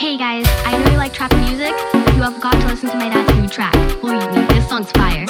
Hey guys, I know you like trap music. You have got to listen to my dad's new track. Believe me, this song's fire.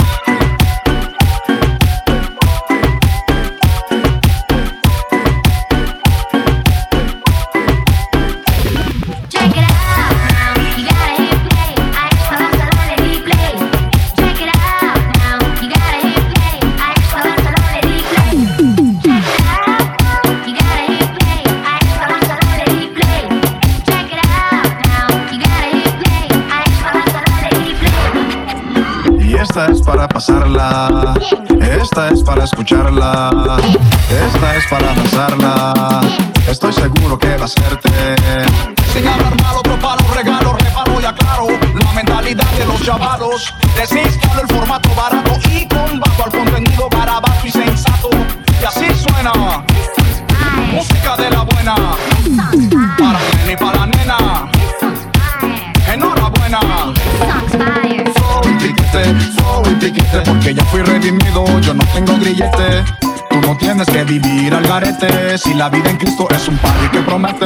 Check it out now, you gotta hit play. I just want to let it play. Check it out now, you gotta hit play. I just want to let it play. Check it out now, you gotta hit play. I just want to let it play. Check it out now, you gotta hit play. I just want to let it play. Y esta es para pasarla, esta es para escucharla, esta es para danzarla. Estoy seguro que va a hacerte. Sin hablar mal, otro palo, regalo, reparo y aclaro la mentalidad de los chavalos. Desinstalo el formato barato y combato al contenido garabato y sensato. Y así suena música de la buena, para el nene y para la nena. Enhorabuena. Soy piquete, porque ya fui redimido, yo no tengo grillete. Tú no tienes que vivir al garete, si la vida en Cristo es un party que promete.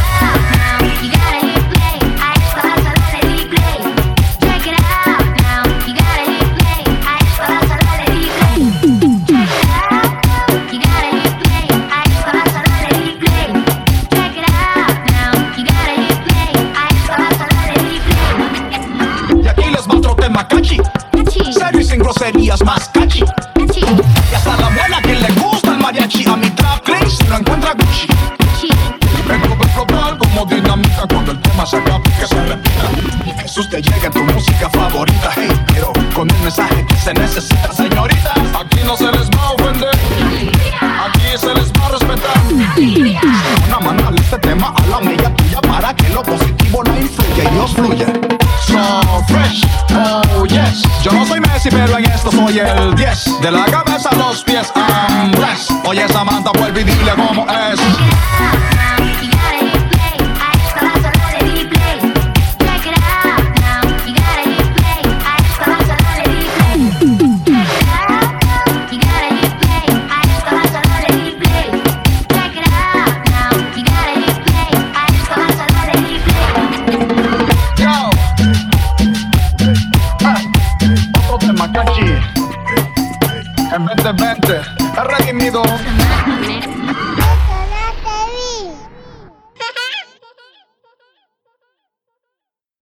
Y aquí les va otro tema catchy, serio y sin groserías, más catchy. Y hasta la abuela que le gusta el mariachi, a mi trap clean se lo encuentra Gucci. Vengo a explotar como dinamita cuando el tema se acaba que se repita. Jesús te llega en tu música favorita, hey, pero con el mensaje que se necesita, señorita. Aquí no se les va a ofender, aquí se les va a respetar. Una mano este tema a la amiga tuya para que lo positivo la influya y Dios fluya. So fresh, oh yes. Yo no soy Messi, pero en esto soy el 10. De la cabeza a los pies, I'm blessed. Oye, Samantha, vuelve y dile cómo es. En 2020, he redimido.